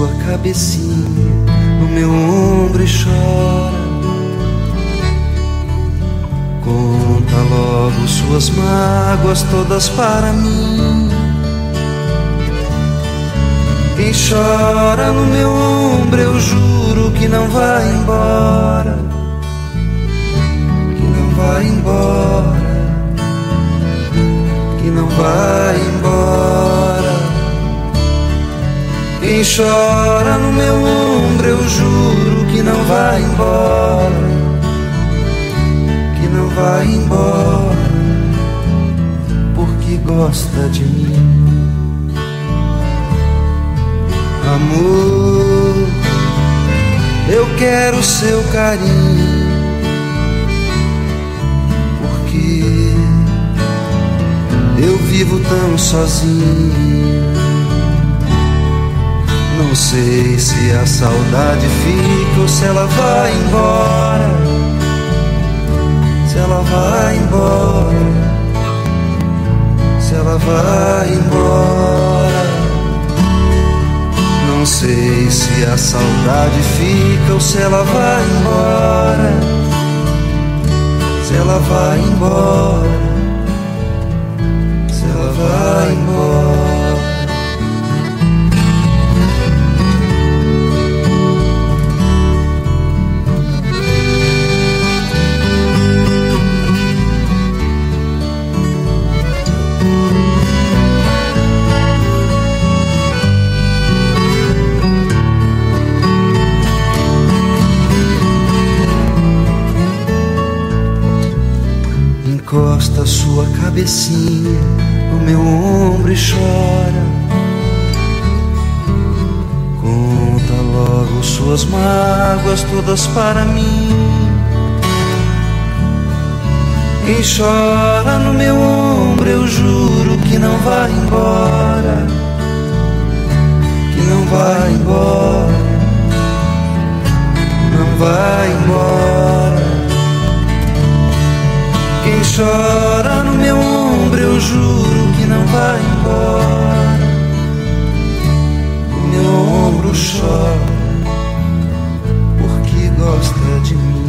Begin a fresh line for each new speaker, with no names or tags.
sua cabecinha no meu ombro e chora. Conta logo suas mágoas todas para mim. Quem chora no meu ombro, eu juro que não vai embora, que não vai embora, que não vai embora. Quem chora no meu ombro, eu juro que não vai embora, que não vai embora, porque gosta de mim. Amor, eu quero seu carinho, porque eu vivo tão sozinho. Não sei se a saudade fica ou se ela vai embora, se ela vai embora, se ela vai embora. Não sei se a saudade fica ou se ela vai embora, se ela vai embora, se ela vai embora. Encosta sua cabecinha no meu ombro e chora. Conta logo suas mágoas todas para mim. Quem chora no meu ombro, eu juro que não vai embora, que não vai embora, não vai embora. Quem chora no meu ombro, eu juro que não vai embora. O meu ombro chora porque gosta de mim.